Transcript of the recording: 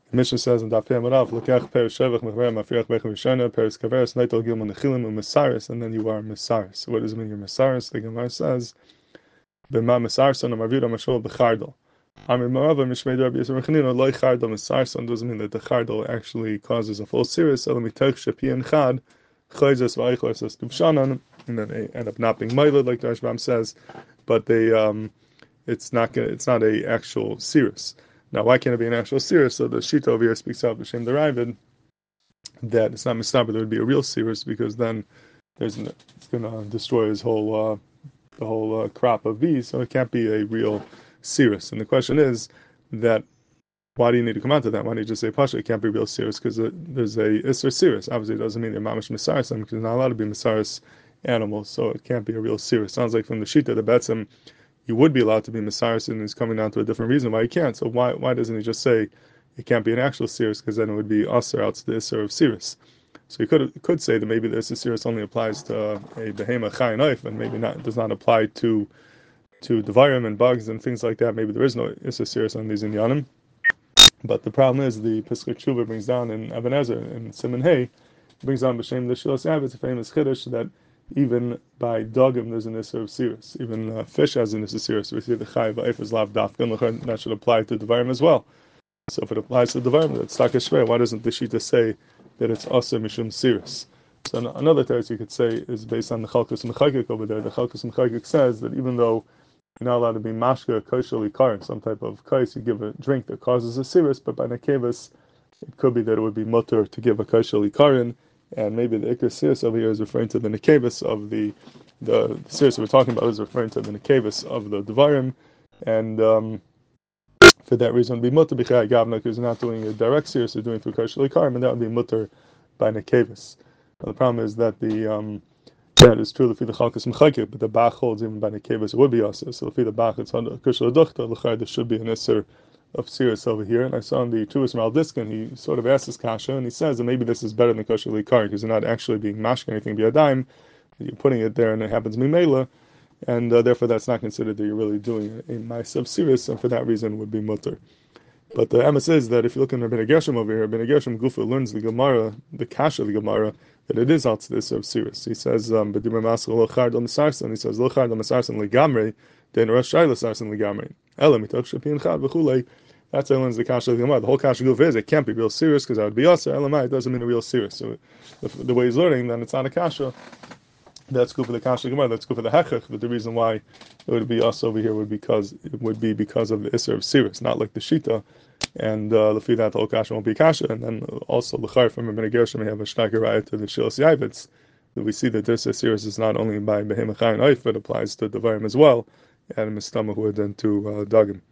The Mishnah says in Daf Yamarav, Lekech Peres Shevach Mechver Mafriach Bechem Rishona Peres Kaveres Neitel Gilman Nechilim U'Mesaris, and then you are Mesaris. So what does it mean you're Mesaris? The Gemara says, B'ma Mesarson Amavira Mashol B'Chardal. Amir Marava Mishmei Rabbi Yisrael Chanina Loi Chardal Mesarson doesn't mean that the Chardal actually causes a full series. Elam Mitech Shepi and Chad Chayzes V'Eichler says Tubshanan, and then they end up not being Meiled like the Rashbam says, but they it's not a actual series. Now, why can't it be an actual series? So the Shita over here speaks out B'Shem Deravid that it's not Mishnah, but there would be a real series because then it's going to destroy his whole the whole crop of bees. So it can't be a real series. And the question is that why do you need to come out to that? Why don't you just say Pasha? It can't be real series because there's a Isser series. Obviously, it doesn't mean they're mamash Mesaris because they're not allowed to be Mesaris animals, so it can't be a real series. Sounds like from the Shita the Betzim you would be allowed to be Mesaris, and he's coming down to a different reason why he can't. So why doesn't he just say it can't be an actual series? Because then it would be Aser out to the Isser of series. So you could say that maybe the Isser series only applies to a Behema Chai Knife, and maybe does not apply to Devarim and bugs and things like that. Maybe there is no Isser series on these Inyanim. But the problem is the Pesach Tshuva brings down in Ebenezer in Siman Hay, brings down B'Shem the Shilas Yav. It's a famous Chiddush that even by dogim there's an issur of sirus. Even fish has an issur of sirus. We see the Chai Va'if is lav dafkan. That should apply to Devarim as well. So if it applies to Devarim, that's Takesh Shvei. Why doesn't the Shita say that it's Asa Mishum Sirus? So another teretz you could say is based on the Chalkus Mechagik over there. The Chalkus Mechagik says that even though you're not allowed to be mashka kosheli karin, some type of kais, you give a drink that causes a sirus, but by nekevas, it could be that it would be mutter to give a kosheli karin, and maybe the ikar sirus over here is referring to the nekevas of the sirus we're talking about is referring to the nekevas of the devarim, and for that reason it would be mutter b'chai gavna because you're not doing a direct sirus, you're doing through kosheli karin, and that would be mutter by nekevas. The problem is that that is true for the Chalkas Mechakir, but the Bach holds even by Nekevas it would be also. So for the Bach it's under Kushal Duchta, L'chai there should be an Isser of Sirius over here. And I saw in the Truas Maldiskin, he sort of asks this Kasha, and he says that maybe this is better than Kushal Likar, because you're not actually being mashka anything by a dime, you're putting it there and it happens Mimela, and therefore that's not considered that you're really doing a Maisa of Sirius, and for that reason would be Mutter. But the emes is that if you look in Rabbeinu Gershom over here, Rabbeinu Gershom Gufa learns the Gemara, the Kasha of the Gemara, that it is out to this of Sirius. He says, "B'dimar masel lo chard al mesarsan." He says, "Lo chard al mesarsan legamrei, den rosh shayla sarsan legamrei." Ela mitoch shapin chad v'chulei. That's how he learns the Kasha of the Gemara. The whole Kasha Gufa is it can't be real serious because that would be aser. Elamai, it doesn't mean a real serious. So the way he's learning, then it's not a Kasha. That's good for the Kasha Gemara. That's good for the Hechach. But the reason why it would be us over here would be because of the Isser of Sirius, not like the Shita. And the fee that the whole Kasha won't be Kasha. And then also the Chayr from Rabbeinu Gershom may have a Shtaka Raya to the Shilas Yavitz. That we see that this Sirius is not only by Behemach Chayin Oif, it applies to Devarim as well, and Mistama who are then to Dagim.